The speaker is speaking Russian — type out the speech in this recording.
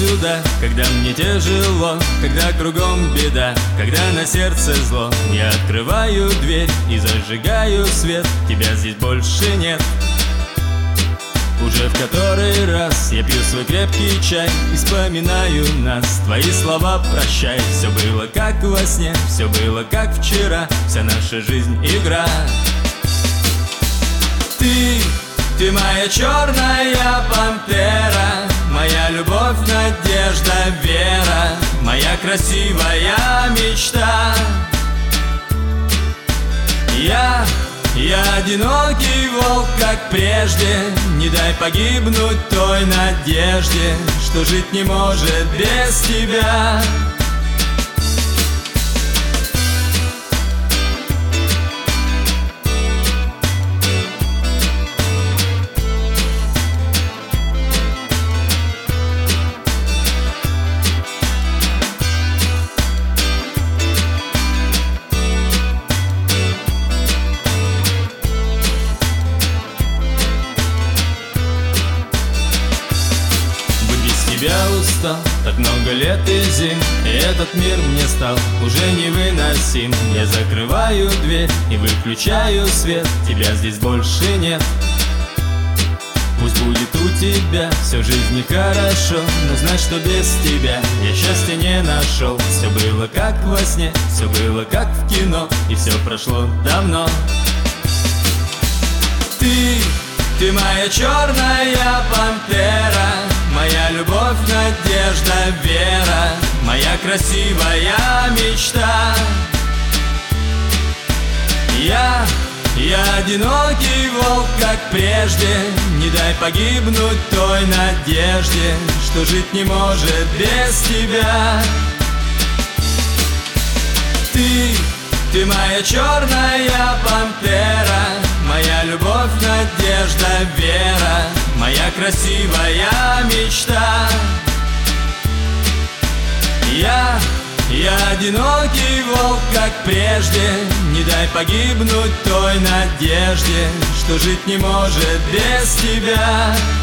сюда, когда мне тяжело, когда кругом беда, когда на сердце зло. Я открываю дверь и зажигаю свет, тебя здесь больше нет. Уже в который раз я пью свой крепкий чай и вспоминаю нас. Твои слова прощай. Все было как во сне, все было как вчера, вся наша жизнь игра. Ты моя черная пантера, моя любовь, надежда, вера, моя красивая мечта. Я одинокий волк, как прежде. Не дай погибнуть той надежде, что жить не может без тебя. Я устал, так много лет и зим, и этот мир мне стал уже невыносим. Я закрываю дверь и выключаю свет, тебя здесь больше нет. Пусть будет у тебя все в жизни хорошо, но знай, что без тебя я счастья не нашел. Все было как во сне, все было как в кино, и все прошло давно. Ты моя черная пантера, моя любовь, надежда, вера, моя красивая мечта. Я одинокий волк, как прежде. Не дай погибнуть той надежде, что жить не может без тебя. Ты моя черная пантера, моя любовь, надежда, вера, моя красивая мечта. Я одинокий волк, как прежде. Не дай погибнуть той надежде, что жить не может без тебя.